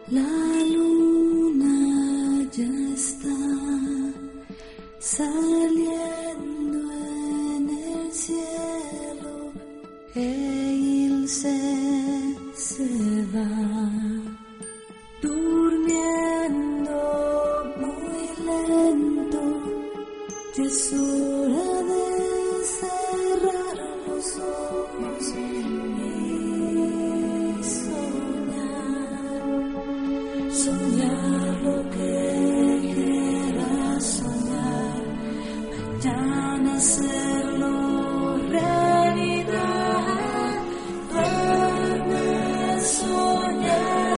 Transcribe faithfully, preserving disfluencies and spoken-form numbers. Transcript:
La luna ya está saliendo en el cielo e Ilse se va durmiendo muy lento. Jesús